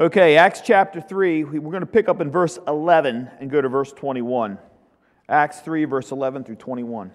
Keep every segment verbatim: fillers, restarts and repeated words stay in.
Okay, Acts chapter three, we're going to pick up in verse eleven and go to verse twenty-one. Acts three, verse eleven through twenty-one.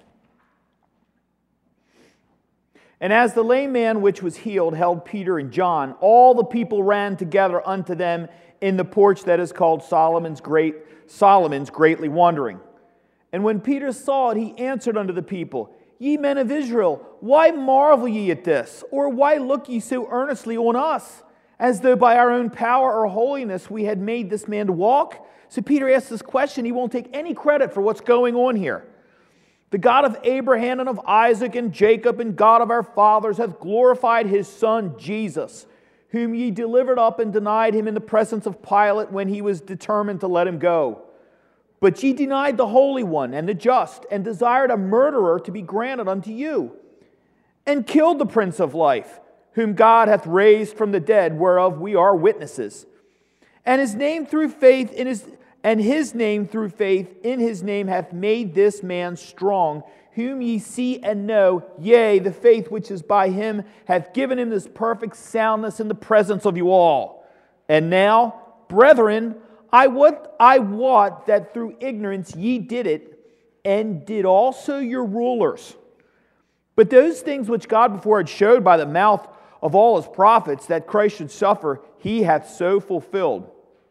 And as the lame man which was healed held Peter and John, all the people ran together unto them in the porch that is called Solomon's Great, Solomon's greatly wondering. And when Peter saw it, he answered unto the people, Ye men of Israel, why marvel ye at this? Or why look ye so earnestly on us, as though by our own power or holiness we had made this man to walk? So Peter asks this question. He won't take any credit for what's going on here. The God of Abraham and of Isaac and Jacob and God of our fathers hath glorified his Son Jesus, whom ye delivered up and denied him in the presence of Pilate when he was determined to let him go. But ye denied the Holy One and the just, and desired a murderer to be granted unto you, and killed the Prince of Life, whom God hath raised from the dead, whereof we are witnesses. And his name through faith in his and his name through faith in his name hath made this man strong, whom ye see and know, yea, the faith which is by him hath given him this perfect soundness in the presence of you all. And now, brethren, I wot, I wot that through ignorance ye did it, and did also your rulers. But those things which God before had showed by the mouth of all his prophets, that Christ should suffer, he hath so fulfilled.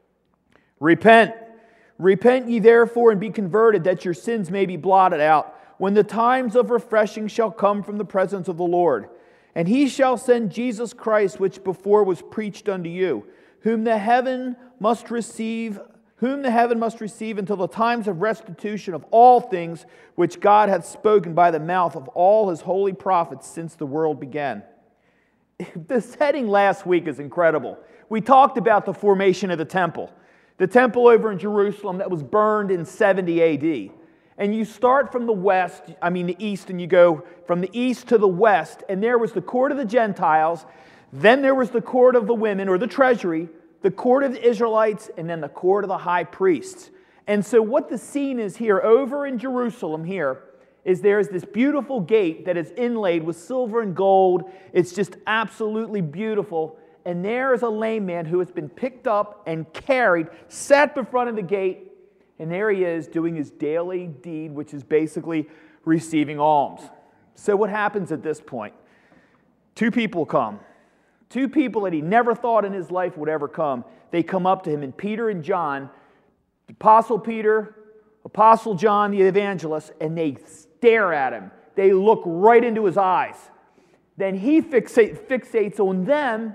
Repent, repent ye therefore, and be converted, that your sins may be blotted out, when the times of refreshing shall come from the presence of the Lord. And he shall send Jesus Christ, which before was preached unto you, whom the heaven must receive, whom the heaven must receive until the times of restitution of all things, which God hath spoken by the mouth of all his holy prophets since the world began. The setting last week is incredible. We talked about the formation of the temple. The temple over in Jerusalem that was burned in seventy A D. And you start from the west, I mean the east, and you go from the east to the west, and there was the court of the Gentiles, then there was the court of the women, or the treasury, the court of the Israelites, and then the court of the high priests. And so what the scene is here, over in Jerusalem here, is there's this beautiful gate that is inlaid with silver and gold. It's just absolutely beautiful. And there is a lame man who has been picked up and carried, sat in front of the gate, and there he is doing his daily deed, which is basically receiving alms. So what happens at this point? Two people come. Two people that he never thought in his life would ever come. They come up to him, and Peter and John, Apostle Peter, Apostle John the evangelist, and they stare at him. They look right into his eyes. Then he fixate, fixates on them,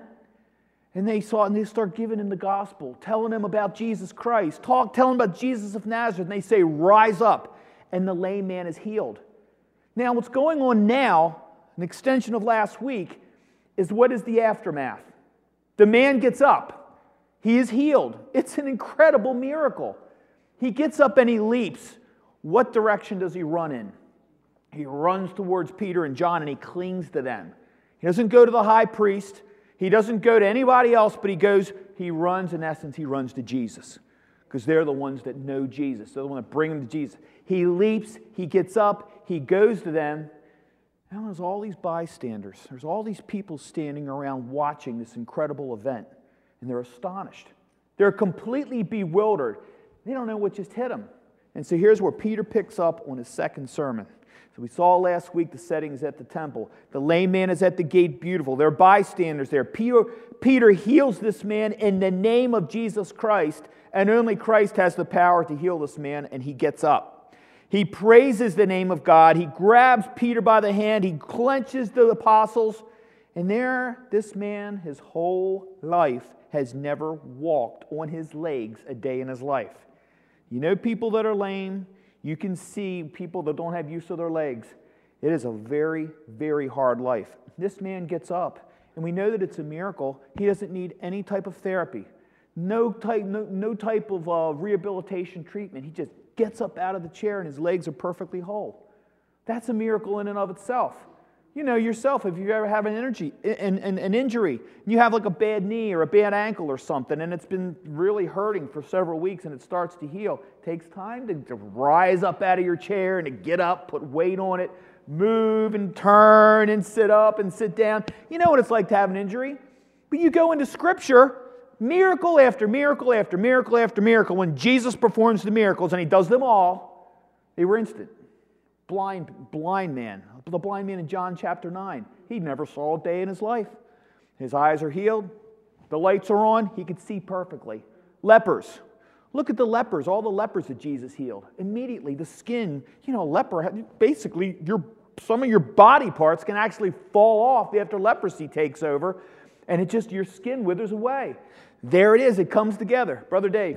and they saw, and they start giving him the gospel, telling him about Jesus Christ, talk, telling him about Jesus of Nazareth, and they say, rise up, and the lame man is healed. Now, what's going on now, an extension of last week, is what is the aftermath? The man gets up. He is healed. It's an incredible miracle. He gets up and he leaps. What direction does he run in? He runs towards Peter and John and he clings to them. He doesn't go to the high priest. He doesn't go to anybody else, but he goes, he runs, in essence, he runs to Jesus. Because they're the ones that know Jesus. They're the ones that bring him to Jesus. He leaps, he gets up, he goes to them. Now there's all these bystanders. There's all these people standing around watching this incredible event. And they're astonished. They're completely bewildered. They don't know what just hit them. And so here's where Peter picks up on his second sermon. So we saw last week the setting is at the temple. The lame man is at the gate, beautiful. There are bystanders there. Peter, Peter heals this man in the name of Jesus Christ, and only Christ has the power to heal this man, and he gets up. He praises the name of God. He grabs Peter by the hand. He clenches the apostles. And there, this man, his whole life, has never walked on his legs a day in his life. You know people that are lame. You can see people that don't have use of their legs. It is a very, very hard life. This man gets up, and we know that it's a miracle. He doesn't need any type of therapy, no type, no, no type of uh, rehabilitation treatment. He just gets up out of the chair, and his legs are perfectly whole. That's a miracle in and of itself. You know yourself, if you ever have an, energy, an, an, an injury, you have like a bad knee or a bad ankle or something, and it's been really hurting for several weeks and it starts to heal. It takes time to, to rise up out of your chair and to get up, put weight on it, move and turn and sit up and sit down. You know what it's like to have an injury. But you go into Scripture, Miracle after miracle after miracle after miracle. When Jesus performs the miracles, and he does them all, they were instant. Blind, blind man. The blind man in John chapter nine. He never saw a day in his life. His eyes are healed. The lights are on. He could see perfectly. Lepers. Look at the lepers, all the lepers that Jesus healed. Immediately, the skin, you know, leper, basically, your, some of your body parts can actually fall off after leprosy takes over, and it just, your skin withers away. There it is. It comes together. Brother Dave.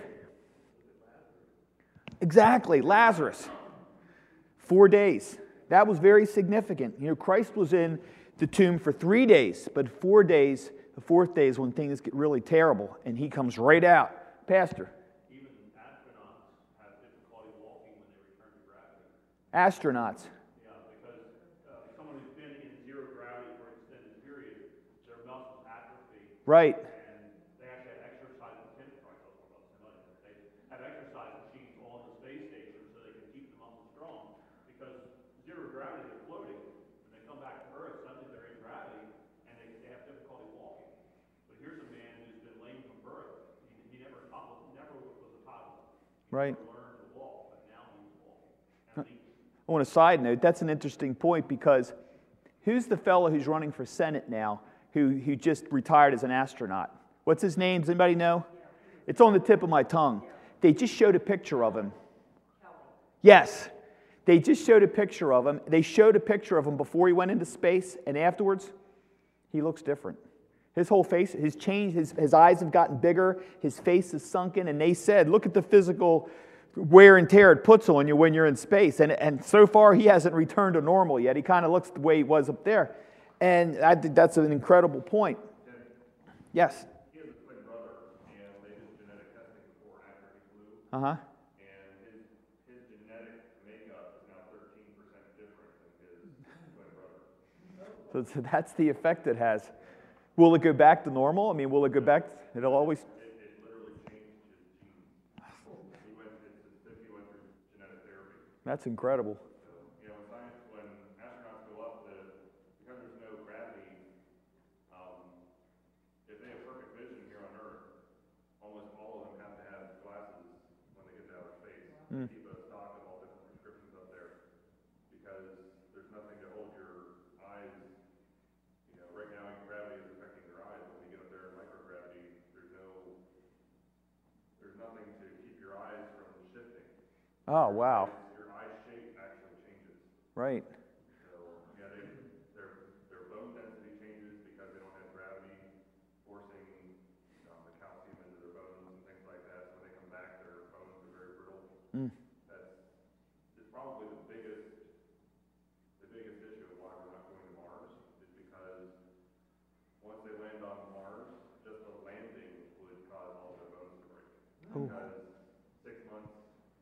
Exactly. Lazarus. Four days. That was very significant. You know, Christ was in the tomb for three days, but four days, the fourth day is when things get really terrible, and he comes right out. Pastor. Even astronauts have difficulty walking when they return to gravity. Astronauts. Yeah, because uh, someone who's been in zero gravity for an extended period, their muscles atrophy. Right. And they actually have exercise machines. They have exercise machines on the space station so they can keep the muscles strong. Because zero gravity, they're floating. When they come back to Earth, suddenly they're in gravity, and they, they have difficulty walking. But here's a man who's been lame from birth. He, he never, never was a toddler. He right. never learned to walk, but now he's walking. And leaps. On a side note, that's an interesting point, because who's the fellow who's running for Senate now who, who just retired as an astronaut? What's his name? Does anybody know? It's on the tip of my tongue. They just showed a picture of him. Yes. They just showed a picture of him. They showed a picture of him before he went into space, and afterwards, he looks different. His whole face has changed. His, his eyes have gotten bigger. His face is sunken. And they said, look at the physical wear and tear it puts on you when you're in space. And, and so far, he hasn't returned to normal yet. He kind of looks the way he was up there. And I think that's an incredible point. Yes? He has a twin brother, and they did genetic testing before and after he flew. Uh-huh. And his, his genetic makeup is now thirteen percent different than his twin brother. So, so that's the effect it has. Will it go back to normal? I mean, will it go back? It'll always... It, it literally changed his genes. He went, it's as if he went through genetic therapy. That's incredible. So, you know, in science, when astronauts go up, the, because there's no gravity, um, if they have perfect vision here on Earth, almost all of them have to have glasses when they get to outer space. Mm. Keep a stock of all different prescriptions up there, because there's nothing to hold your eyes. You know, right now gravity is affecting your eyes. When you get up there in microgravity, there's no, there's nothing to keep your eyes from shifting. Oh, wow. Your eye shape actually changes. Right. So, yeah, they, their, their bone density changes because they don't have gravity forcing um, the calcium into their bones and things like that. So when they come back, their bones are very brittle. Mm. That's it's probably the biggest, the biggest issue of why we're not going to Mars is because once they land on Mars, just the landing would cause all their bones to break. Ooh. Because six months,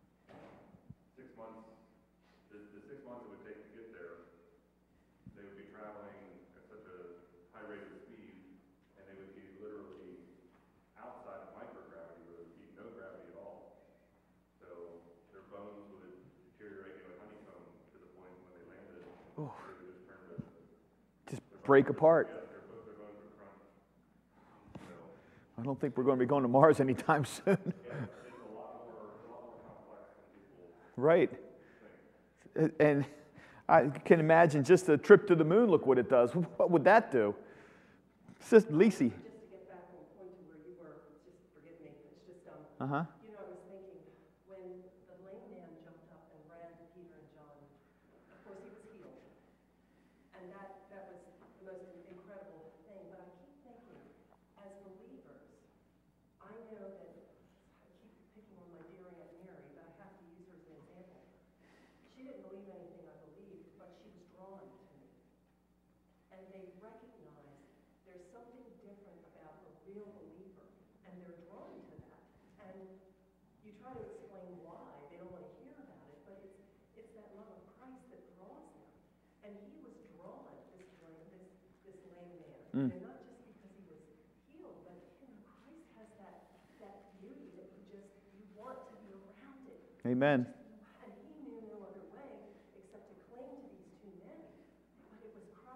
six months, the, the six months it would take to get there, they would be traveling at such a high rate of speed, and they would be literally outside of microgravity, where there would be no gravity at all. So their bones would deteriorate like honeycomb to the point when they landed, Ooh. they would just turn to Just break apart. yeah, their, bo- their bones would crunch. So I don't think we're going to be going to Mars anytime soon. yeah, it's a lot more, a lot more complex than people Right. think. And I can imagine just a trip to the moon, look what it does. What would that do? Sister Lisi. Just to get back on the point to where you were, just forgive me, it's just, um, Uh-huh. you know, I was thinking, when the lame man jumped up and ran to Peter and John, of course he was healed. And that, that was the most incredible thing. But I keep thinking, as believers, I know that, I keep picking on my dear Aunt Mary, but I have to use her as an example. She didn't believe anything I believed, but she was drawn to me. And they recognize there's something different about a real believer, and they're drawn to that. And you try to explain why, they don't want to hear about it, but it's it's that love of Christ that draws them. And he was drawn, this lame, this this lame man, Mm. and not just because he was healed, but you know, Christ has that that beauty that you just you want to be around it. Amen. And he knew no other way except to cling to these two men. But it was Christ.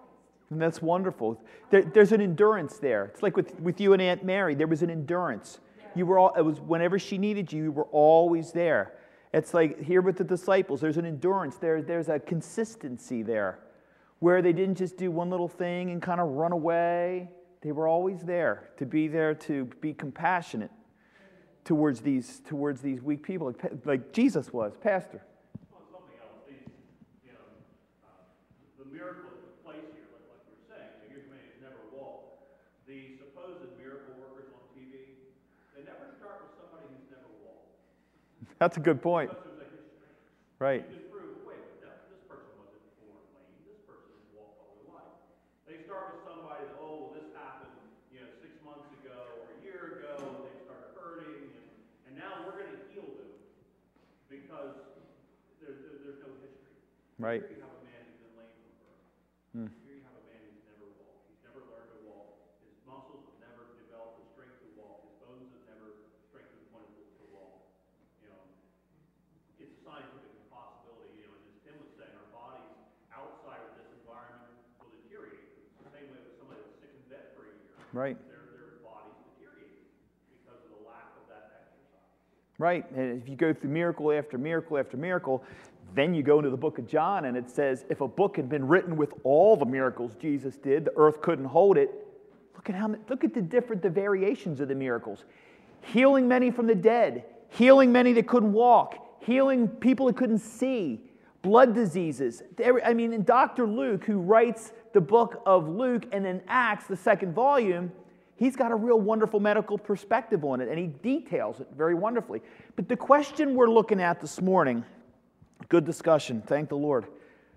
And that's wonderful. There, there's an endurance there. It's like with, with you and Aunt Mary. There was an endurance. You were all, it was whenever she needed you, you were always there. It's like here with the disciples. There's an endurance. There, there's a consistency there where they didn't just do one little thing and kind of run away. They were always there to be there, to be compassionate towards these, towards these weak people, like, like Jesus was, Pastor. Well, something else. These, you know, uh, the miracle that took place here, like, like you're saying, you know, here's a man who's never walked. The supposed miracle workers on T V, they never start with somebody who's never walked. That's a good point. Unless there's a history. Right. You can prove, wait, but this person wasn't born lame. This person has walked all their life. They start with somebody that, oh, well, this happened, you know, six months ago or a year ago. They started hurting, and, and now we're going to heal them because there, there, there's no history. Right. Here you have a man who's been lame from birth. Hmm. Here you have a man who's never walked. He's never learned to walk. His muscles have never developed the strength to walk. His bones have never strengthened the point to walk. You know, it's a scientific impossibility. You know, and as Tim was saying, our bodies outside of this environment will deteriorate. It's the same way with somebody that's sick in bed for a year. Right. Their, their bodies deteriorate because of the lack of that exercise. Right. And if you go through miracle after miracle after miracle, then you go into the book of John and it says, if a book had been written with all the miracles Jesus did, the earth couldn't hold it. Look at how look at the different the variations of the miracles. Healing many from the dead, healing many that couldn't walk, healing people that couldn't see, blood diseases. I mean, in Doctor Luke, who writes the book of Luke and then Acts, the second volume, he's got a real wonderful medical perspective on it, and he details it very wonderfully. But the question we're looking at this morning, good discussion, thank the Lord.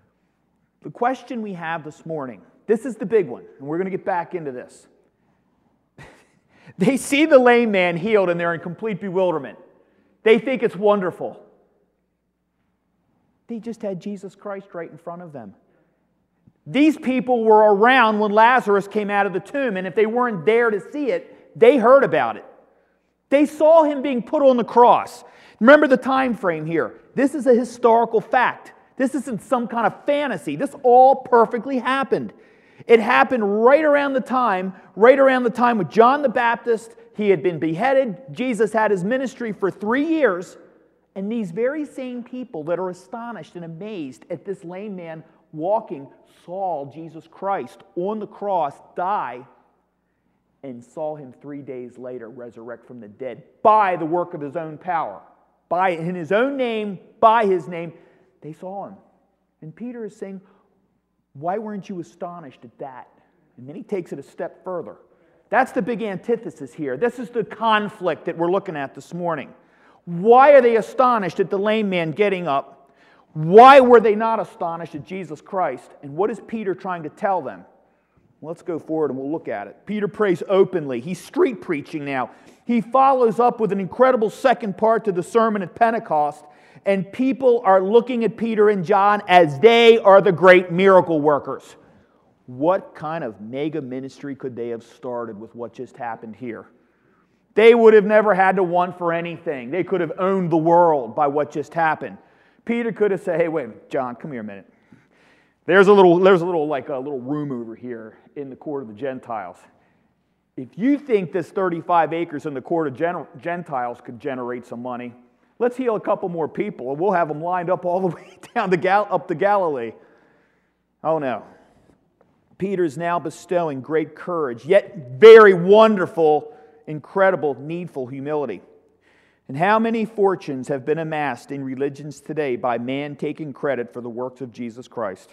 The question we have this morning, this is the big one, and we're going to get back into this. They see the lame man healed, and they're in complete bewilderment. They think it's wonderful. They just had Jesus Christ right in front of them. These people were around when Lazarus came out of the tomb, and if they weren't there to see it, they heard about it. They saw him being put on the cross. Remember the time frame here. This is a historical fact. This isn't some kind of fantasy. This all perfectly happened. It happened right around the time, right around the time with John the Baptist. He had been beheaded. Jesus had his ministry for three years. And these very same people that are astonished and amazed at this lame man walking saw Jesus Christ on the cross die and saw him three days later resurrect from the dead by the work of his own power. By in his own name, by his name, they saw him. And Peter is saying, why weren't you astonished at that? And then he takes it a step further. That's the big antithesis here. This is the conflict that we're looking at this morning. Why are they astonished at the lame man getting up? Why were they not astonished at Jesus Christ? And what is Peter trying to tell them? Let's go forward and we'll look at it. Peter prays openly. He's street preaching now. He follows up with an incredible second part to the sermon at Pentecost, and people are looking at Peter and John as they are the great miracle workers. What kind of mega ministry could they have started with what just happened here? They would have never had to want for anything. They could have owned the world by what just happened. Peter could have said, hey, wait, John, come here a minute. There's a little, there's a little, like a little room over here in the court of the Gentiles. If you think this thirty-five acres in the court of Gen- Gentiles could generate some money, let's heal a couple more people, and we'll have them lined up all the way down to Gal- up to Galilee. Oh no. Peter's now bestowing great courage, yet very wonderful, incredible, needful humility. And how many fortunes have been amassed in religions today by man taking credit for the works of Jesus Christ?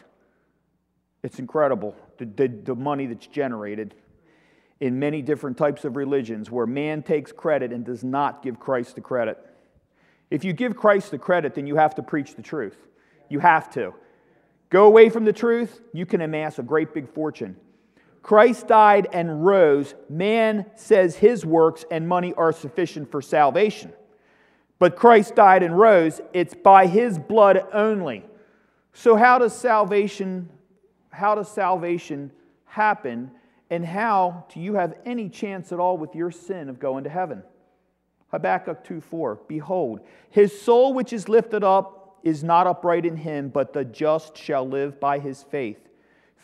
It's incredible, the, the, the money that's generated in many different types of religions where man takes credit and does not give Christ the credit. If you give Christ the credit, then you have to preach the truth. You have to. Go away from the truth, you can amass a great big fortune. Christ died and rose. Man says his works and money are sufficient for salvation. But Christ died and rose. It's by his blood only. So how does salvation, how does salvation happen? And how do you have any chance at all with your sin of going to heaven? Habakkuk two four, behold, his soul which is lifted up is not upright in him, but the just shall live by his faith.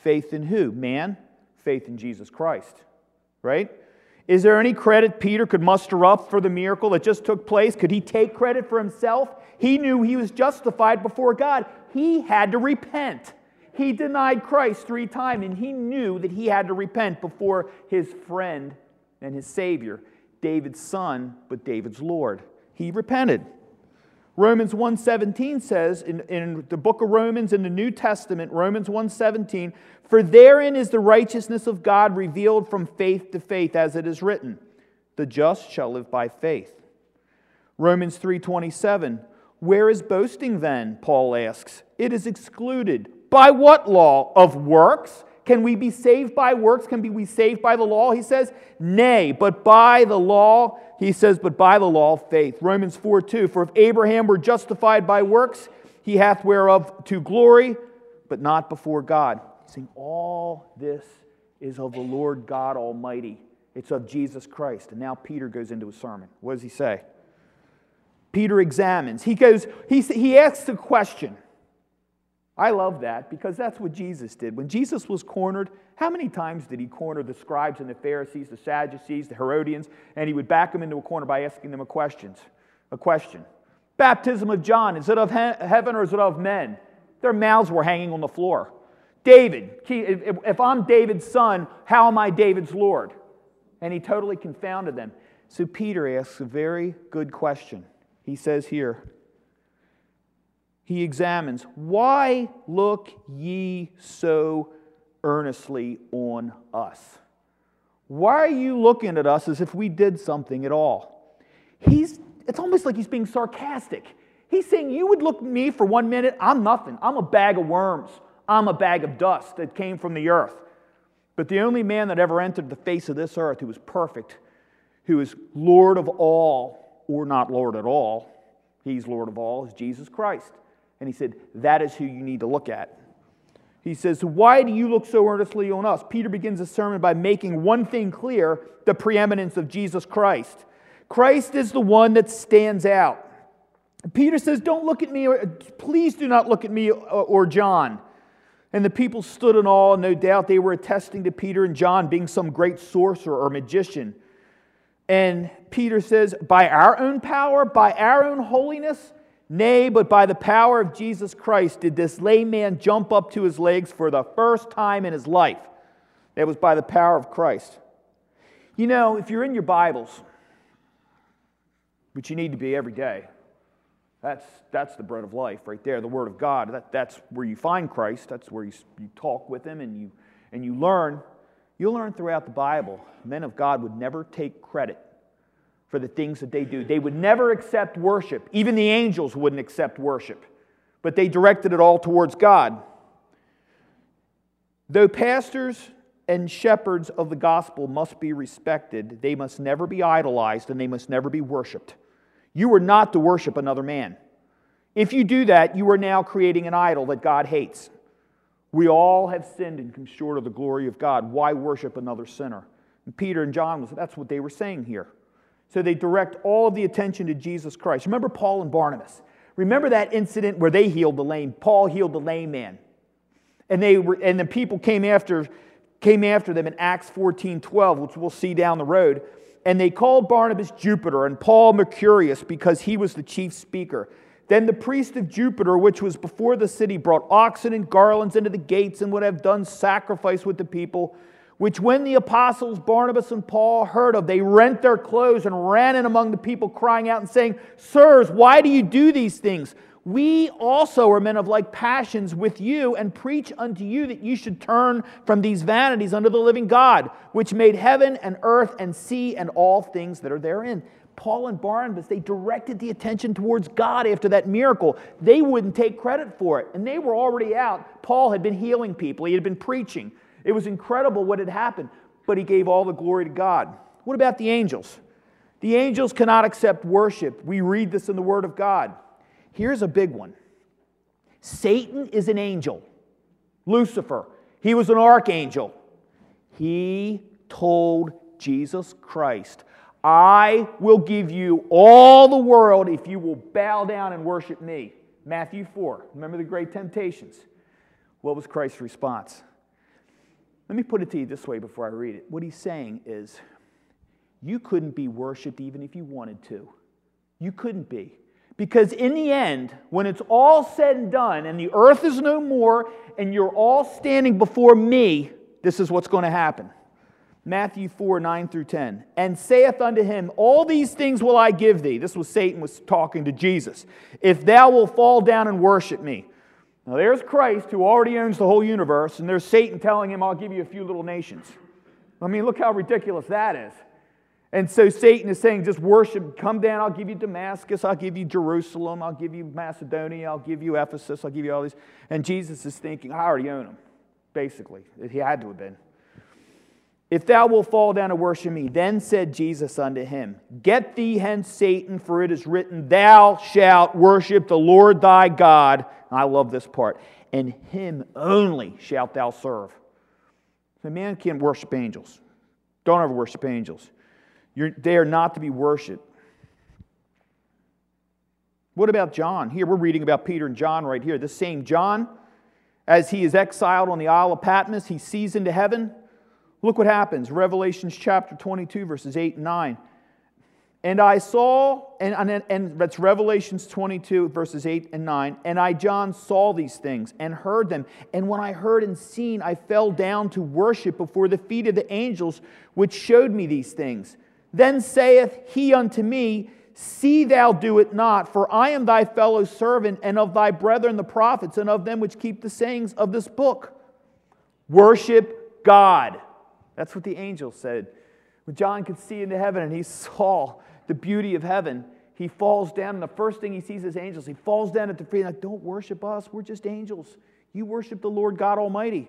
Faith in who? Man? Faith in Jesus Christ. Right? Is there any credit Peter could muster up for the miracle that just took place? Could he take credit for himself? He knew he was justified before God. He had to repent. He denied Christ three times, and he knew that he had to repent before his friend and his Savior, David's son, but David's Lord. He repented. Romans one seventeen says, in, in the book of Romans in the New Testament, Romans one seventeen, "For therein is the righteousness of God revealed from faith to faith, as it is written, the just shall live by faith." Romans three twenty-seven, "Where is boasting then?" Paul asks. "It is excluded." By what law? Of works? Can we be saved by works? Can we be saved by the law? He says, "Nay, but by the law," he says, "but by the law of faith." Romans four two, "For if Abraham were justified by works, he hath whereof to glory, but not before God." He's saying all this is of the Lord God Almighty. It's of Jesus Christ. And now Peter goes into a sermon. What does he say? Peter examines. He goes, he, he asks a question. I love that because that's what Jesus did. When Jesus was cornered, how many times did he corner the scribes and the Pharisees, the Sadducees, the Herodians, and he would back them into a corner by asking them a question. A question. Baptism of John, is it of he- heaven or is it of men? Their mouths were hanging on the floor. David, if, if I'm David's son, how am I David's Lord? And he totally confounded them. So Peter asks a very good question. He says here, he examines, "Why look ye so earnestly on us?" Why are you looking at us as if we did something at all? He's, it's almost like he's being sarcastic. He's saying, you would look at me for one minute, I'm nothing. I'm a bag of worms. I'm a bag of dust that came from the earth. But the only man that ever entered the face of this earth who was perfect, who is Lord of all, or not Lord at all, he's Lord of all, is Jesus Christ. And he said, that is who you need to look at. He says, "Why do you look so earnestly on us?" Peter begins his sermon by making one thing clear, the preeminence of Jesus Christ. Christ is the one that stands out. Peter says, don't look at me, or please do not look at me or John. And the people stood in awe, and no doubt they were attesting to Peter and John being some great sorcerer or magician. And Peter says, by our own power, by our own holiness, nay, but by the power of Jesus Christ did this lame man jump up to his legs for the first time in his life. That was by the power of Christ. You know, if you're in your Bibles, which you need to be every day, that's, that's the bread of life right there, the Word of God. That, that's where you find Christ. That's where you, you talk with Him and you, and you learn. You'll learn throughout the Bible, men of God would never take credit for the things that they do. They would never accept worship. Even the angels wouldn't accept worship. But they directed it all towards God. Though pastors and shepherds of the gospel must be respected, they must never be idolized and they must never be worshipped. You are not to worship another man. If you do that, you are now creating an idol that God hates. We all have sinned and come short of the glory of God. Why worship another sinner? And Peter and John, that's what they were saying here. So they direct all of the attention to Jesus Christ. Remember Paul and Barnabas. Remember that incident where they healed the lame. Paul healed the lame man. And they were, and the people came after, came after them in Acts fourteen twelve, which we'll see down the road. And they called Barnabas Jupiter and Paul Mercurius because he was the chief speaker. Then the priest of Jupiter, which was before the city, brought oxen and garlands into the gates and would have done sacrifice with the people, which when the apostles Barnabas and Paul heard of, they rent their clothes and ran in among the people, crying out and saying, "Sirs, why do you do these things? We also are men of like passions with you, and preach unto you that you should turn from these vanities unto the living God, which made heaven and earth and sea and all things that are therein." Paul and Barnabas, they directed the attention towards God after that miracle. They wouldn't take credit for it, and they were already out. Paul had been healing people. He had been preaching. It was incredible what had happened, but he gave all the glory to God. What about the angels? The angels cannot accept worship. We read this in the Word of God. Here's a big one. Satan is an angel. Lucifer, he was an archangel. He told Jesus Christ, "I will give you all the world if you will bow down and worship me." Matthew four. Remember the great temptations. What was Christ's response? Let me put it to you this way before I read it. What he's saying is, you couldn't be worshipped even if you wanted to. You couldn't be. Because in the end, when it's all said and done, and the earth is no more, and you're all standing before me, this is what's going to happen. Matthew four, nine through ten. And saith unto him, all these things will I give thee. This was Satan was talking to Jesus. If thou wilt fall down and worship me. Now there's Christ who already owns the whole universe, and there's Satan telling him, I'll give you a few little nations. I mean, look how ridiculous that is. And so Satan is saying, just worship, come down, I'll give you Damascus, I'll give you Jerusalem, I'll give you Macedonia, I'll give you Ephesus, I'll give you all these. And Jesus is thinking, I already own them, basically. He had to have been. If thou wilt fall down and worship me, then said Jesus unto him, get thee hence, Satan, for it is written, thou shalt worship the Lord thy God. And I love this part. And him only shalt thou serve. The man can't worship angels. Don't ever worship angels. You're, they are not to be worshipped. What about John? Here we're reading about Peter and John right here. This same John, as he is exiled on the Isle of Patmos, he sees into heaven. Look what happens. Revelation chapter twenty-two, verses eight and nine. And I saw, and, and, and that's Revelations twenty-two, verses eight and nine. And I, John, saw these things and heard them. And when I heard and seen, I fell down to worship before the feet of the angels which showed me these things. Then saith he unto me, see thou do it not, for I am thy fellow servant, and of thy brethren the prophets, and of them which keep the sayings of this book. Worship God. That's what the angel said. When John could see into heaven and he saw the beauty of heaven, he falls down, and the first thing he sees is angels. He falls down at the feet, like, don't worship us, we're just angels. You worship the Lord God Almighty.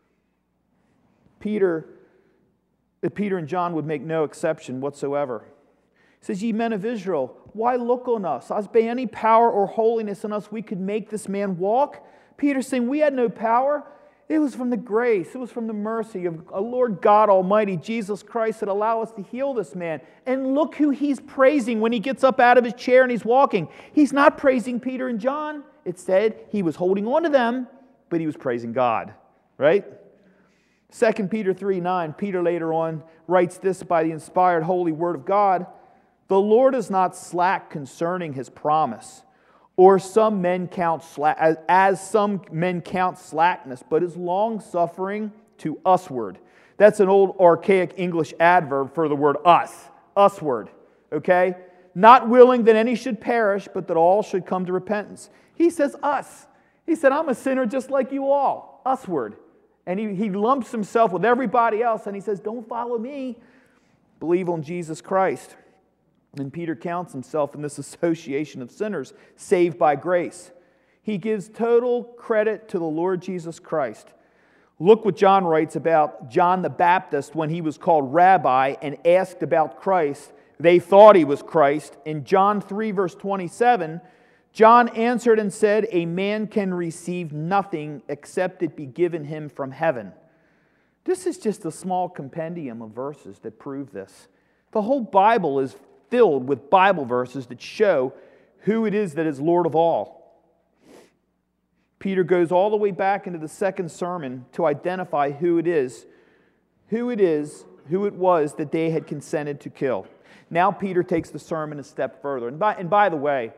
Peter Peter and John would make no exception whatsoever. He says, ye men of Israel, why look on us? As by any power or holiness in us we could make this man walk? Peter's saying, we had no power. It was from the grace, it was from the mercy of a Lord God Almighty, Jesus Christ, that allowed us to heal this man. And look who he's praising when he gets up out of his chair and he's walking. He's not praising Peter and John. It said he was holding on to them, but he was praising God, right? Second Peter three nine, Peter later on writes this by the inspired holy word of God. The Lord is not slack concerning his promise, or some men count slack, as, as some men count slackness, but is long-suffering to usward. That's an old archaic English adverb for the word us, usward, okay? Not willing that any should perish, but that all should come to repentance. He says us. He said, I'm a sinner just like you all, usward. And he, he lumps himself with everybody else, and he says, don't follow me. Believe on Jesus Christ. And Peter counts himself in this association of sinners, saved by grace. He gives total credit to the Lord Jesus Christ. Look what John writes about John the Baptist when he was called rabbi and asked about Christ. They thought he was Christ. In John three, verse twenty-seven, John answered and said, a man can receive nothing except it be given him from heaven. This is just a small compendium of verses that prove this. The whole Bible is filled with Bible verses that show who it is that is Lord of all. Peter goes all the way back into the second sermon to identify who it is, who it is, who it was that they had consented to kill. Now Peter takes the sermon a step further. And by, and by the way,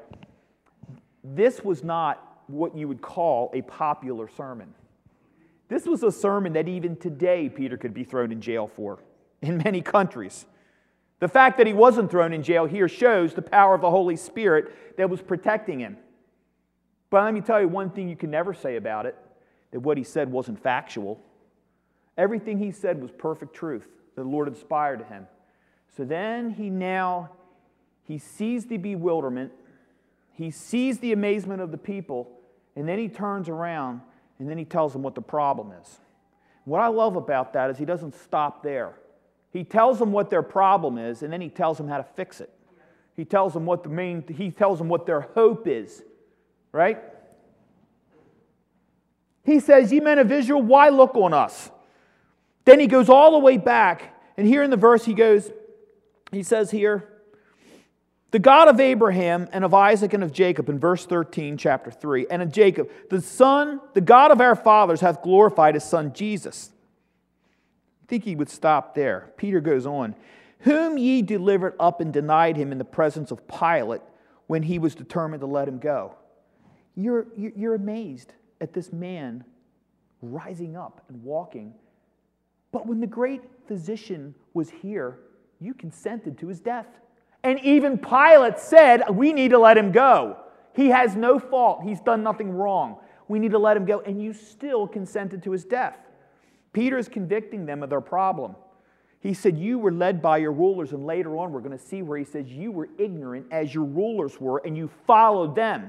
this was not what you would call a popular sermon. This was a sermon that even today Peter could be thrown in jail for in many countries. The fact that he wasn't thrown in jail here shows the power of the Holy Spirit that was protecting him. But let me tell you one thing you can never say about it, that what he said wasn't factual. Everything he said was perfect truth that the Lord inspired to him. So then he now, he sees the bewilderment, he sees the amazement of the people, and then he turns around and then he tells them what the problem is. What I love about that is he doesn't stop there. He tells them what their problem is, and then he tells them how to fix it. He tells them what the main, he tells them what their hope is, right? He says, ye men of Israel, why look on us? Then he goes all the way back, and here in the verse he goes, he says here, the God of Abraham and of Isaac and of Jacob, in verse thirteen, chapter three, and of Jacob, the Son, the God of our fathers hath glorified his Son Jesus, think he would stop there. Peter goes on, whom ye delivered up and denied him in the presence of Pilate when he was determined to let him go. You're, you're amazed at this man rising up and walking. But when the great physician was here, you consented to his death. And even Pilate said, we need to let him go. He has no fault. He's done nothing wrong. We need to let him go. And you still consented to his death. Peter is convicting them of their problem. He said, you were led by your rulers. And later on, we're going to see where he says, you were ignorant as your rulers were, and you followed them.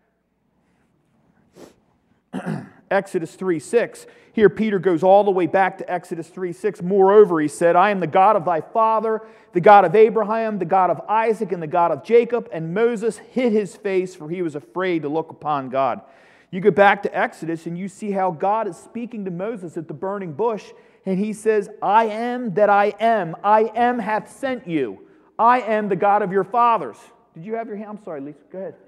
Exodus three six. Here Peter goes all the way back to Exodus three six. Moreover, he said, I am the God of thy father, the God of Abraham, the God of Isaac, and the God of Jacob. And Moses hid his face, for he was afraid to look upon God. You go back to Exodus and you see how God is speaking to Moses at the burning bush. And he says, I am that I am. I am hath sent you. I am the God of your fathers. Did you have your hand? I'm sorry, Lisa. Go ahead.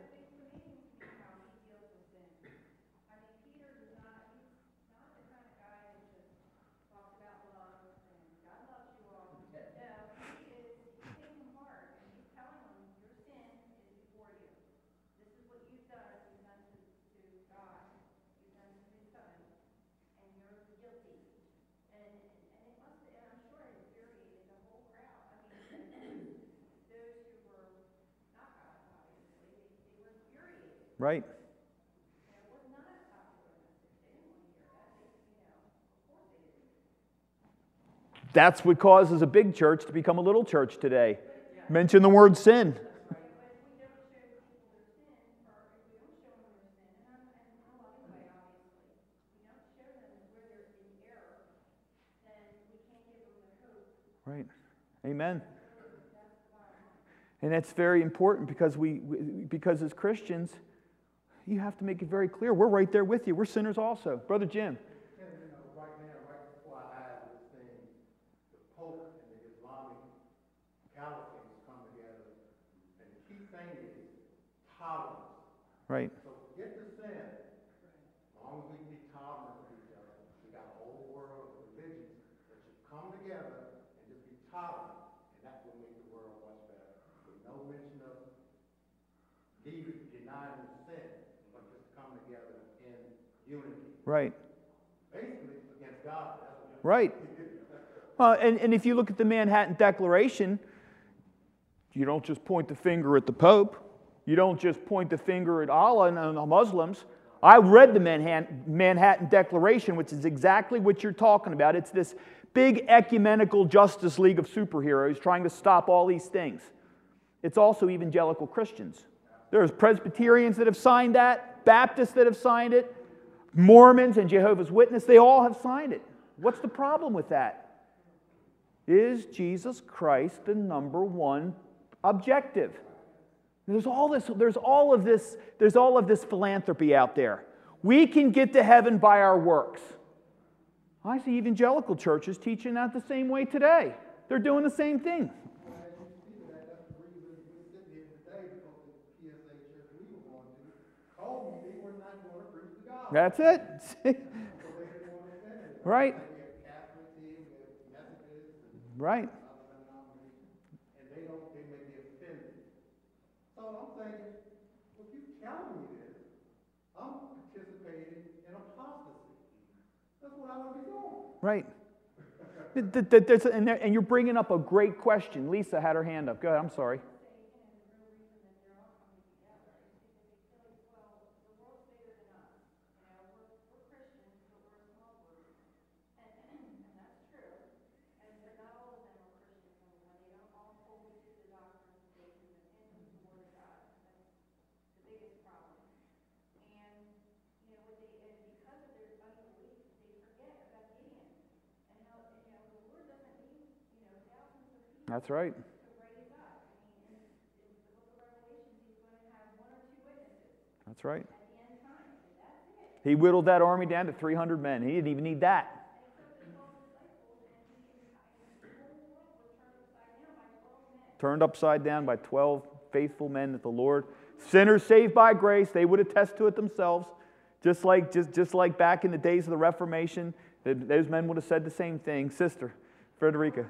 Right. That's what causes a big church to become a little church today. Mention the word sin. Right. Amen. And that's very important because we, because as Christians, you have to make it very clear. We're right there with you. We're sinners also. Brother Jim. And, you know, right now, right before our eyes, we're seeing the Pope and the Islamic caliphate come together. And the key thing is tolerance. Right. So get the sin. As long as we can be tolerant of each other, we got a whole world of religions that should come together and just be tolerant. And that will make the world much better. With no mention of denying the sin. Unity. Right. Basically, against God. Right. Uh, and, and if you look at the Manhattan Declaration, you don't just point the finger at the Pope. You don't just point the finger at Allah and the Muslims. I read the Manhattan, Manhattan Declaration, which is exactly what you're talking about. It's this big ecumenical Justice League of superheroes trying to stop all these things. It's also evangelical Christians. There's Presbyterians that have signed that, Baptists that have signed it, Mormons and Jehovah's Witnesses, they all have signed it. What's the problem with that? Is Jesus Christ the number one objective? There's all this, there's all of this, there's all of this philanthropy out there. We can get to heaven by our works. I see evangelical churches teaching that the same way today. They're doing the same thing. That's it. Right. Right. And they don't, they may be offended. So I'm thinking, well, if you're telling me this, I'm participating in apostasy. That's what I want to be doing. Right. And you're bringing up a great question. Lisa had her hand up. Go ahead. I'm sorry. That's right. That's right. He whittled that army down to three hundred men. He didn't even need that. Turned upside down by twelve faithful men that the Lord, sinners saved by grace, they would attest to it themselves. Just like, just, just like back in the days of the Reformation, those men would have said the same thing. Sister, Frederica.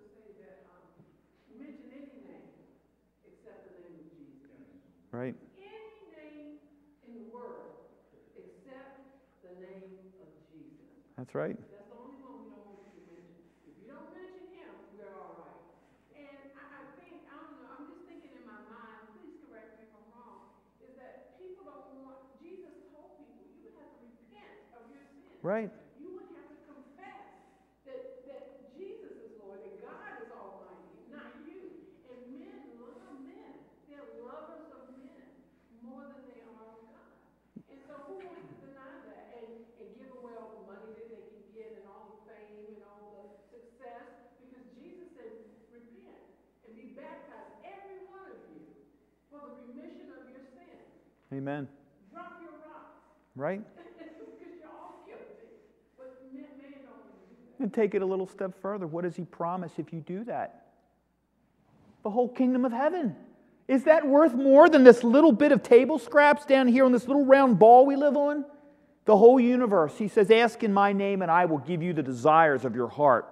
Mention any name except the name of Jesus. Right. Any name in the world except the name of Jesus. That's right. That's the only one we don't want you to mention. If you don't mention him, we're all right. And I, I think, I don't know, I'm just thinking in my mind, please correct me if I'm wrong, is that people don't want, Jesus told people, you would have to repent of your sins. Right. You would have to confess that, that Jesus is Lord and God is almighty, not you. And men love men. They're lovers of men more than they are of God. And so who wants to deny that and, and give away all the money that they can get and all the fame and all the success? Because Jesus said, repent and be baptized, every one of you, for the remission of your sins. Amen. Drop your rocks. Right? Because you're all guilty. But men, men don't want to do that. And take it a little step further. What does he promise if you do that? The whole kingdom of heaven. Is that worth more than this little bit of table scraps down here on this little round ball we live on? The whole universe. He says, ask in my name and I will give you the desires of your heart.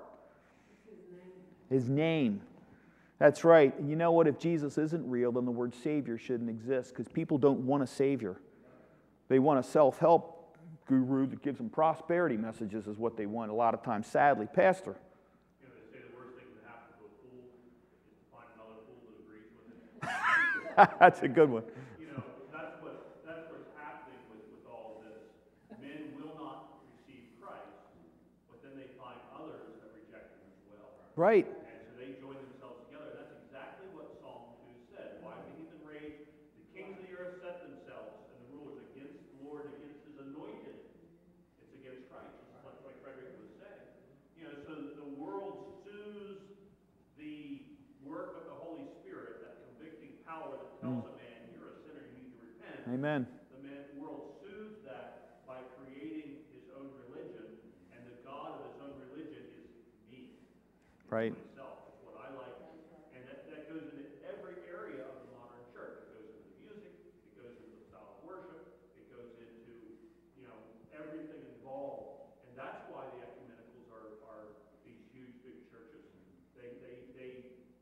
His name. That's right. And you know what? If Jesus isn't real, then the word Savior shouldn't exist, because people don't want a Savior. They want a self-help guru that gives them prosperity messages is what they want a lot of times, sadly. Pastor. You know, they say the worst thing that can happen to a fool is to find another fool that agrees with it. That's a good one. You know, that's what that's what's happening with, with all of this. Men will not receive Christ, but then they find others that reject him as well. Right. And so they join themselves together. That's exactly what Psalm two said. Why the heathen rage? The kings of the earth set themselves, and the rulers against the Lord, against his anointed. It's against Christ, just like, like Frederick was saying. You know, so the world sues the work of the Holy Spirit, that convicting power that tells a man, you're a sinner, you need to repent. Amen. The man, world soothes that by creating his own religion, and the God of his own religion is me. It's Right. myself. It's what I like. And that, that goes into every area of the modern church. It goes into the music, it goes into the style of worship, it goes into, you know, everything involved. And that's why the ecumenicals are, are these huge, big churches. They, they, they,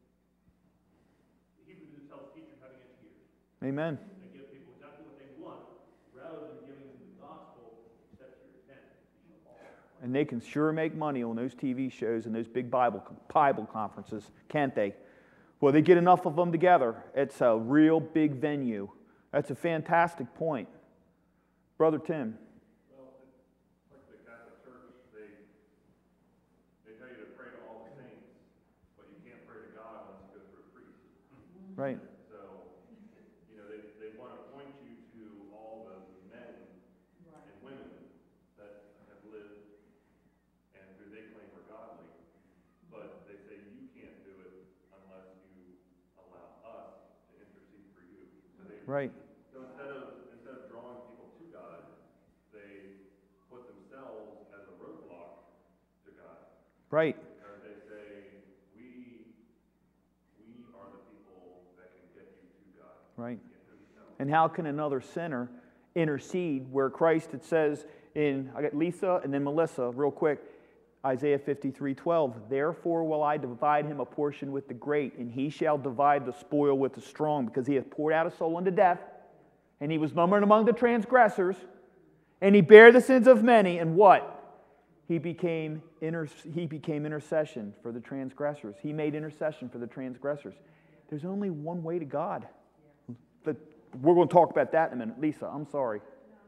Hebrews themselves teachers having itchy ears. Amen. They give people exactly what they want, rather than giving them the gospel, except to repent. You shall fall. And they can sure make money on those T V shows and those big Bible Bible conferences, can't they? Well, they get enough of them together. It's a real big venue. That's a fantastic point. Brother Tim. Well, it's like the Catholic Church, they, they tell you to pray to all the saints, but you can't pray to God unless you go through a priest. Right. So, you know, they, they want to point you to all the men and women that have lived and who they claim are godly, but they say you can't do it unless you allow us to intercede for you. So they, Right. so instead of instead of drawing people to God, they put themselves as a roadblock to God. Right. Or they say, we we are the people that can get you to God. Right. Get to yourself. And how can another sinner intercede where Christ, it says in, I got Lisa and then Melissa, real quick, Isaiah fifty-three twelve, therefore will I divide him a portion with the great, and he shall divide the spoil with the strong, because he hath poured out a soul unto death, and he was numbered among the transgressors, and he bare the sins of many, and what? He became, inter- he became intercession for the transgressors. He made intercession for the transgressors. There's only one way to God. But we're going to talk about that in a minute. Lisa, I'm sorry.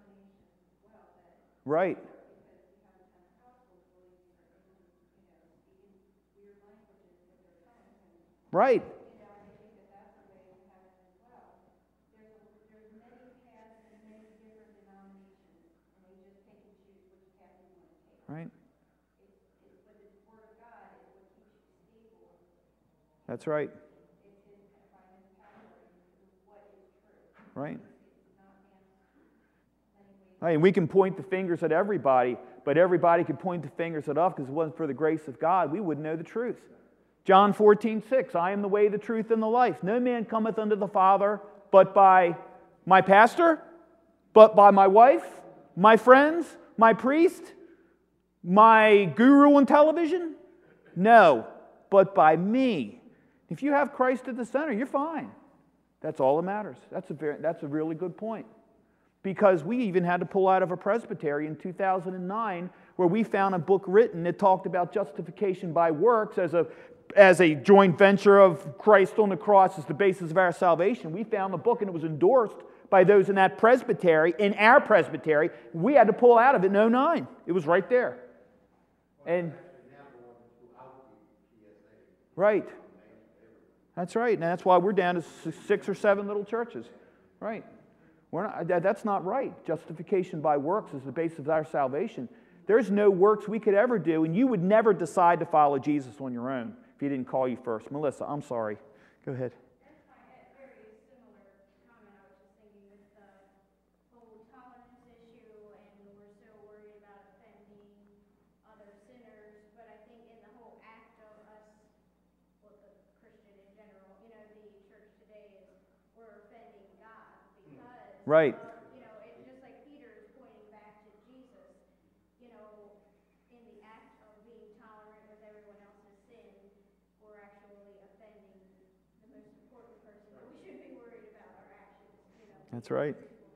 Right. Right. Right. That's right. Right. Right, and we can point the fingers at everybody, but everybody could point the fingers at us, because if it wasn't for the grace of God, we wouldn't know the truth. John fourteen six, I am the way, the truth, and the life. No man cometh unto the Father but by my pastor, but by my wife, my friends, my priest, my guru on television. No, but by me. If you have Christ at the center, you're fine. That's all that matters. That's a very, that's a really good point. Because we even had to pull out of a presbytery in two thousand nine where we found a book written that talked about justification by works as a, as a joint venture of Christ on the cross as the basis of our salvation. We found the book and it was endorsed by those in that presbytery, in our presbytery. We had to pull out of it in oh nine. It was right there. And right. That's right. And that's why we're down to six or seven little churches. Right. We're not, that, that's not right. Justification by works is the basis of our salvation. There's no works we could ever do, and you would never decide to follow Jesus on your own if he didn't call you first. Melissa, I'm sorry. Go ahead. That's my very similar comment. I was just thinking with the whole tolerance issue, and we're so worried about offending other sinners. But I think in the whole act of us, well, the Christian in general, you know, the church today is we're offending God because Right. of, you know, it, just like Peter is pointing back to Jesus, you know, in the act of being tolerant with everyone else's sin, we're actually offending the most important person. We should be worried about our actions, you know. That's right.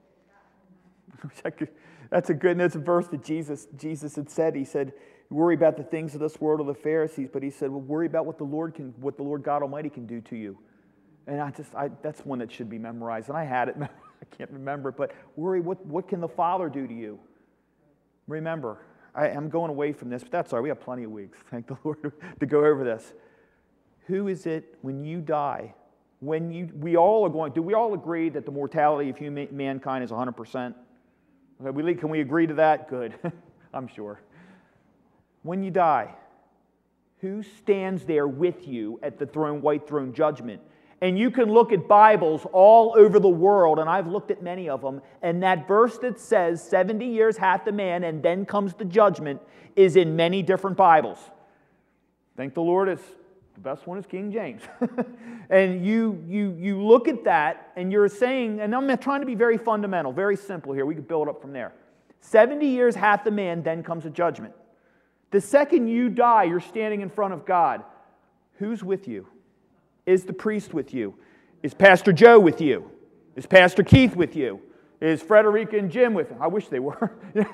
That's a good, that's a verse that Jesus, Jesus had said. He said, worry about the things of this world or the Pharisees, but he said, well, worry about what the Lord can, what the Lord God Almighty can do to you. And I just, I, that's one that should be memorized. And I had it, I can't remember it, but worry, what, what can the Father do to you? Remember, I, I'm going away from this, but that's all right. We have plenty of weeks, thank the Lord, to go over this. Who is it when you die? When you, we all are going, do we all agree that the mortality of human, mankind is one hundred percent? Okay, we, can we agree to that? Good, I'm sure. When you die, who stands there with you at the throne, white throne judgment? And you can look at Bibles all over the world, and I've looked at many of them, and that verse that says, seventy years hath the man, and then comes the judgment, is in many different Bibles. Thank the Lord, it's, the best one is King James. And you, you, you look at that, and you're saying, and I'm trying to be very fundamental, very simple here, we could build up from there. seventy years hath the man, then comes a judgment. The second you die, you're standing in front of God. Who's with you? Is the priest with you? Is Pastor Joe with you? Is Pastor Keith with you? Is Frederica and Jim with him? I wish they were.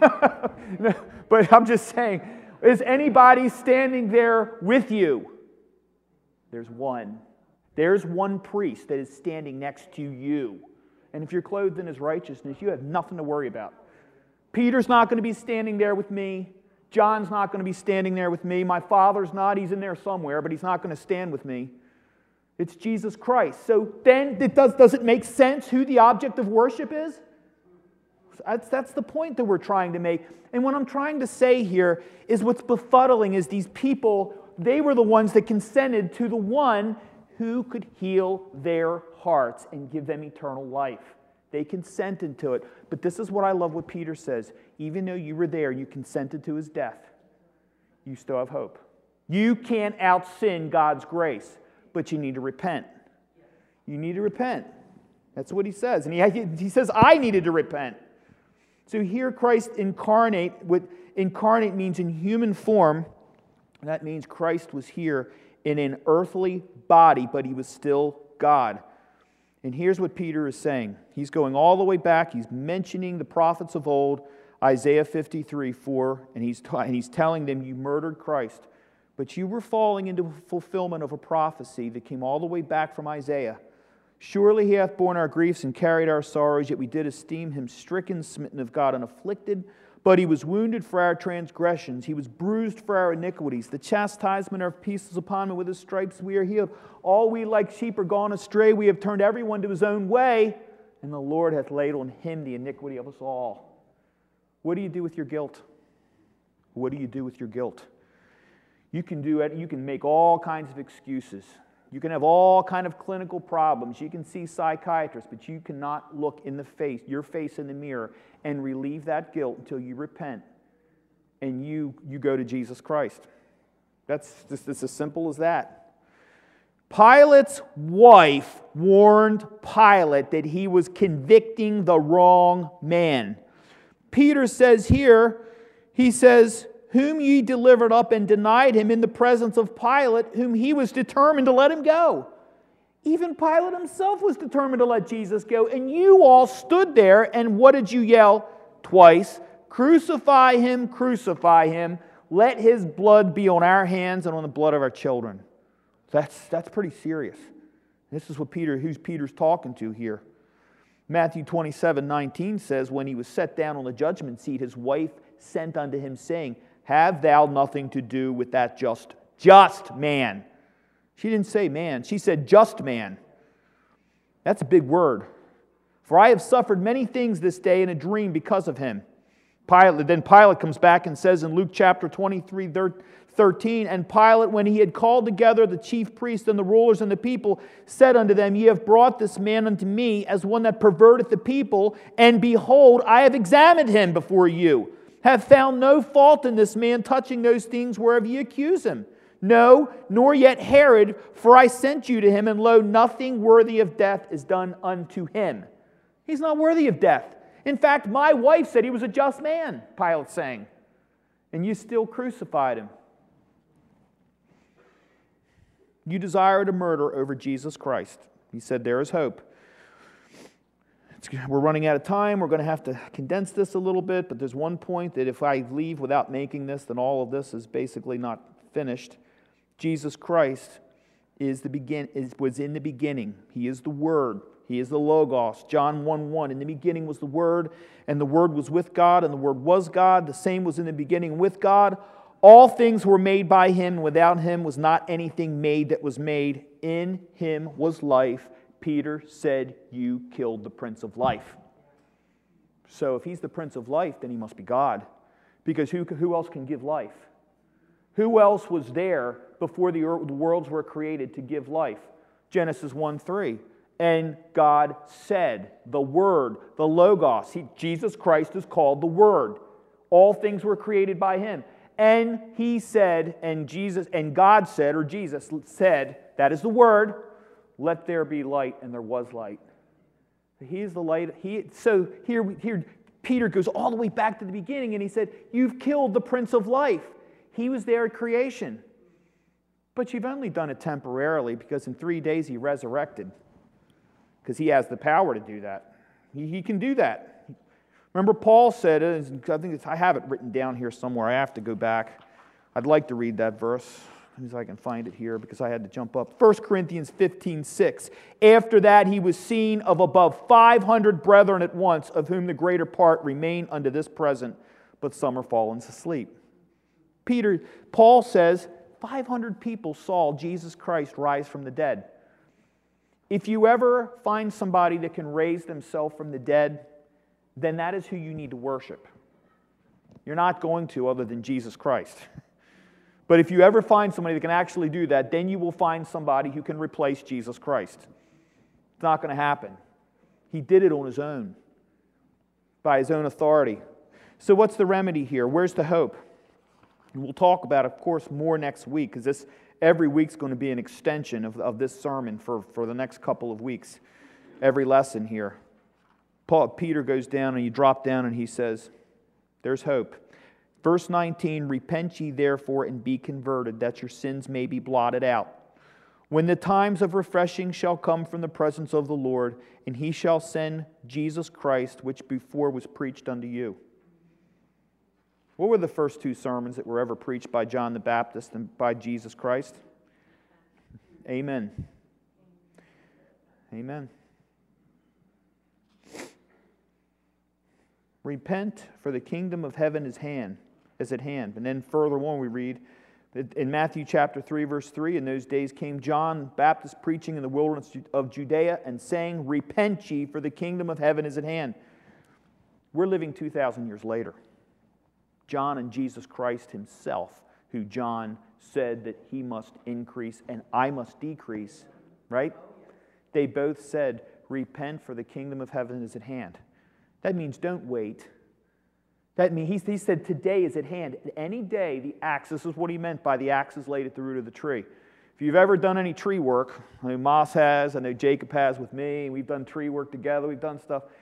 But I'm just saying, is anybody standing there with you? There's one. There's one priest that is standing next to you. And if you're clothed in his righteousness, you have nothing to worry about. Peter's not going to be standing there with me. John's not going to be standing there with me. My father's not. He's in there somewhere, but he's not going to stand with me. It's Jesus Christ. So then, it does, does it make sense who the object of worship is? That's, that's the point that we're trying to make. And what I'm trying to say here is what's befuddling is these people, they were the ones that consented to the one who could heal their hearts and give them eternal life. They consented to it. But this is what I love what Peter says. Even though you were there, you consented to his death. You still have hope. You can't out-sin God's grace, but you need to repent. You need to repent. That's what he says. And he, he says, I needed to repent. So here Christ incarnate, what incarnate means in human form. That means Christ was here in an earthly body, but he was still God. And here's what Peter is saying. He's going all the way back. He's mentioning the prophets of old, Isaiah fifty-three, four, and he's, t- and he's telling them, you murdered Christ, but you were falling into fulfillment of a prophecy that came all the way back from Isaiah. Surely he hath borne our griefs and carried our sorrows, yet we did esteem him stricken, smitten of God, and afflicted. But he was wounded for our transgressions. He was bruised for our iniquities. The chastisement of peace is upon him. With his stripes we are healed. All we like sheep are gone astray. We have turned everyone to his own way. And the Lord hath laid on him the iniquity of us all. What do you do with your guilt? What do you do with your guilt? You can do it. You can make all kinds of excuses. You can have all kind of clinical problems. You can see psychiatrists, but you cannot look in the face, your face in the mirror, and relieve that guilt until you repent and you, you go to Jesus Christ. That's just it's as simple as that. Pilate's wife warned Pilate that he was convicting the wrong man. Peter says here, he says, whom ye delivered up and denied him in the presence of Pilate, whom he was determined to let him go. Even Pilate himself was determined to let Jesus go. And you all stood there, and what did you yell? Twice. Crucify him, crucify him. Let his blood be on our hands and on the blood of our children. That's, that's pretty serious. This is what Peter, who's Peter's talking to here. Matthew twenty-seven nineteen says, when he was set down on the judgment seat, his wife sent unto him, saying, have thou nothing to do with that just, just man. She didn't say man. She said just man. That's a big word. For I have suffered many things this day in a dream because of him. Pilate, then Pilate comes back and says in Luke chapter twenty-three, thirteen, and Pilate, when he had called together the chief priests and the rulers and the people, said unto them, ye have brought this man unto me as one that perverteth the people, and behold, I have examined him before you, have found no fault in this man touching those things whereof ye accuse him. No, nor yet Herod, for I sent you to him, and lo, nothing worthy of death is done unto him. He's not worthy of death. In fact, my wife said he was a just man, Pilate's saying, and you still crucified him. You desire to murder over Jesus Christ. He said there is hope. It's, we're running out of time. We're going to have to condense this a little bit, but there's one point that if I leave without making this, then all of this is basically not finished. Jesus Christ is the begin is, was in the beginning. He is the Word. He is the Logos. John one one. In the beginning was the Word, and the Word was with God, and the Word was God. The same was in the beginning with God. All things were made by Him, and without Him was not anything made that was made. In Him was life. Peter said, you killed the Prince of Life. So if He's the Prince of Life, then He must be God. Because who, who else can give life? Who else was there before the, the worlds were created to give life? Genesis one three. And God said, the Word, the Logos. He, Jesus Christ is called the Word. All things were created by Him. And He said, and Jesus, and God said, or Jesus said, that is the Word, let there be light, and there was light. He is the light. He, so here, here Peter goes all the way back to the beginning, and he said, you've killed the Prince of Life. He was there at creation. But you've only done it temporarily, because in three days He resurrected. Because He has the power to do that. He, he can do that. Remember Paul said, I think it's, I have it written down here somewhere. I have to go back. I'd like to read that verse, as I can find it here, because I had to jump up. First Corinthians fifteen six. After that He was seen of above five hundred brethren at once, of whom the greater part remain unto this present, but some are fallen asleep. Peter, Paul says, five hundred people saw Jesus Christ rise from the dead. If you ever find somebody that can raise themselves from the dead, then that is who you need to worship. You're not going to other than Jesus Christ. But if you ever find somebody that can actually do that, then you will find somebody who can replace Jesus Christ. It's not going to happen. He did it on His own, by His own authority. So what's the remedy here? Where's the hope? And we'll talk about, of course, more next week, because this every week's going to be an extension of, of this sermon for, for the next couple of weeks. Every lesson here. Paul, Peter goes down and you drop down and he says, there's hope. Verse nineteen, repent ye therefore and be converted, that your sins may be blotted out. When the times of refreshing shall come from the presence of the Lord, and He shall send Jesus Christ, which before was preached unto you. What were the first two sermons that were ever preached by John the Baptist and by Jesus Christ? Amen. Amen. Repent, for the kingdom of heaven is hand, is at hand. And then further on we read, in Matthew chapter three, verse three, in those days came John Baptist preaching in the wilderness of Judea and saying, repent ye, for the kingdom of heaven is at hand. We're living two thousand years later. John and Jesus Christ Himself, who John said that He must increase and I must decrease, right? They both said, repent, for the kingdom of heaven is at hand. That means don't wait. That means, he, he said today is at hand. Any day the axe, this is what He meant by the axe is laid at the root of the tree. If you've ever done any tree work, I know Moss has, I know Jacob has with me, we've done tree work together, we've done stuff.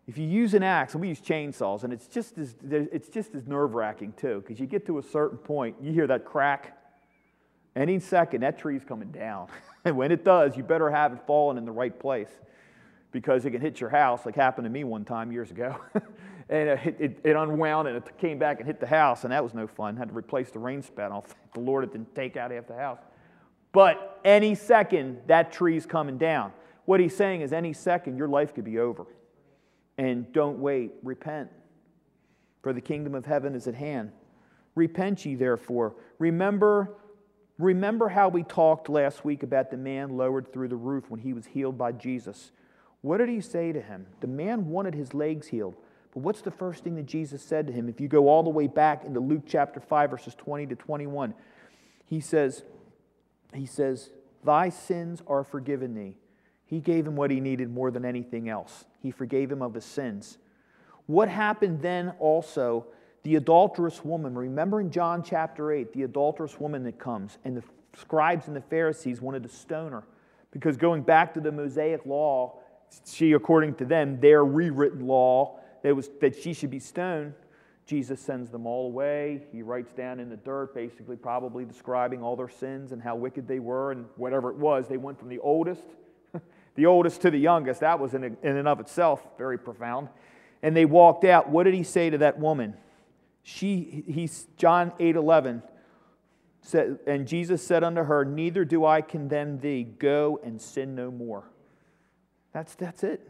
If you use an axe, and we use chainsaws, and it's just as, it's just as nerve-wracking too, because you get to a certain point, you hear that crack. Any second, that tree's coming down. And when it does, you better have it falling in the right place, because it can hit your house, like happened to me one time years ago. And it, it, it unwound, and it came back and hit the house, and that was no fun. I had to replace the rain spout. I'll thank the Lord it didn't take out half the house. But any second, that tree's coming down. What he's saying is any second, your life could be over. And don't wait. Repent, for the kingdom of heaven is at hand. Repent ye therefore. Remember, remember how we talked last week about the man lowered through the roof when he was healed by Jesus. What did he say to him? The man wanted his legs healed. But what's the first thing that Jesus said to him? If you go all the way back into Luke chapter five, verses twenty to twenty-one, he says, he says, thy sins are forgiven thee. He gave him what he needed more than anything else. He forgave him of his sins. What happened then also, the adulterous woman, remember in John chapter eight, the adulterous woman that comes, and the scribes and the Pharisees wanted to stone her. Because going back to the Mosaic law, she, according to them, their rewritten law, that was that she should be stoned. Jesus sends them all away. He writes down in the dirt, basically probably describing all their sins and how wicked they were, and whatever it was, they went from the oldest, the oldest to the youngest. That was in, in and of itself very profound. And they walked out. What did he say to that woman? She, he, John eight eleven said, and Jesus said unto her, neither do I condemn thee. Go and sin no more. That's that's it.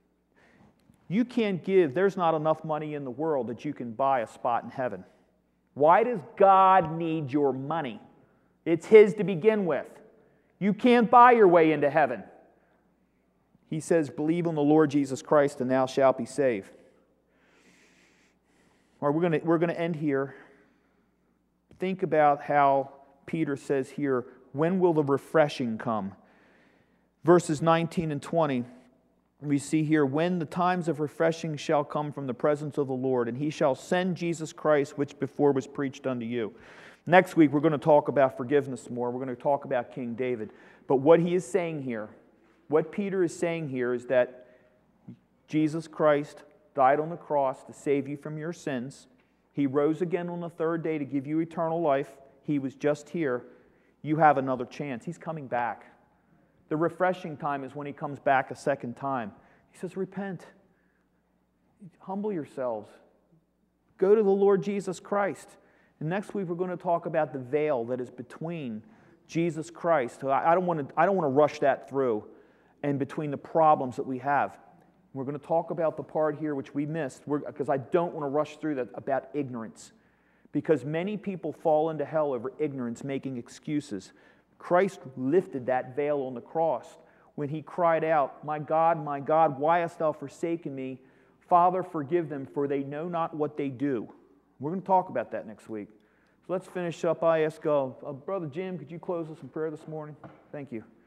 You can't give, there's not enough money in the world that you can buy a spot in heaven. Why does God need your money? It's His to begin with. You can't buy your way into heaven. He says, believe on the Lord Jesus Christ and thou shalt be saved. All right, we're going to, we're going to end here. Think about how Peter says here, when will the refreshing come? Verses nineteen and twenty. We see here, when the times of refreshing shall come from the presence of the Lord, and He shall send Jesus Christ, which before was preached unto you. Next week, we're going to talk about forgiveness more. We're going to talk about King David. But what he is saying here, what Peter is saying here is that Jesus Christ died on the cross to save you from your sins. He rose again on the third day to give you eternal life. He was just here. You have another chance. He's coming back. The refreshing time is when He comes back a second time. He says, repent. Humble yourselves. Go to the Lord Jesus Christ. And next week we're going to talk about the veil that is between Jesus Christ. I don't want to, I don't want to rush that through, and between the problems that we have. We're going to talk about the part here which we missed, because I don't want to rush through that, about ignorance. Because many people fall into hell over ignorance, making excuses. Christ lifted that veil on the cross when He cried out, my God, my God, why hast thou forsaken me? Father, forgive them, for they know not what they do. We're going to talk about that next week. So let's finish up. I ask, uh, uh, Brother Jim, could you close us in prayer this morning? Thank you.